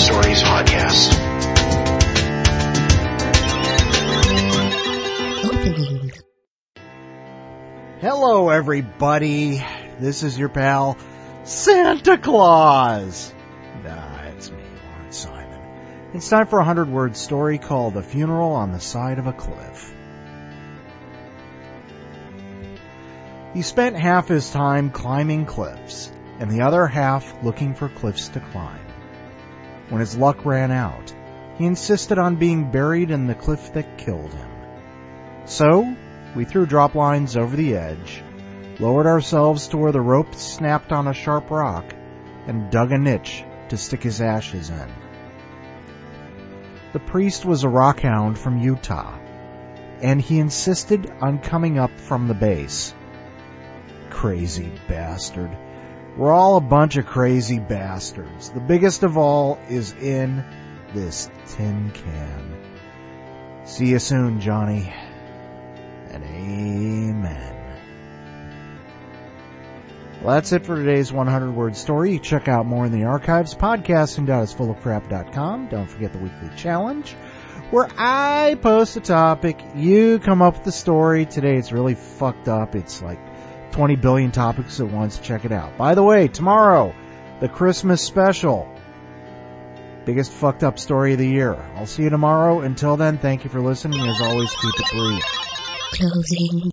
Stories podcast. Opening. Hello, everybody. This is your pal, Santa Claus. It's me, Lawrence Simon. It's time for a 100-word story called The Funeral on the Side of a Cliff. He spent half his time climbing cliffs, and the other half looking for cliffs to climb. When his luck ran out, he insisted on being buried in the cliff that killed him. So, we threw drop lines over the edge, lowered ourselves to where the rope snapped on a sharp rock, and dug a niche to stick his ashes in. The priest was a rockhound from Utah, and he insisted on coming up from the base. Crazy bastard. We're all a bunch of crazy bastards. The biggest of all is in this tin can. See you soon, Johnny. And amen. Well, that's it for today's 100-word story. You check out more in the archives, podcasting.isfullofcrap.com. Don't forget the weekly challenge, where I post a topic, you come up with the story. Today it's really fucked up. It's like 20 billion topics at once. Check it out. By the way, tomorrow, the Christmas special. Biggest fucked up story of the year. I'll see you tomorrow. Until then, thank you for listening. As always, keep it brief. Closing.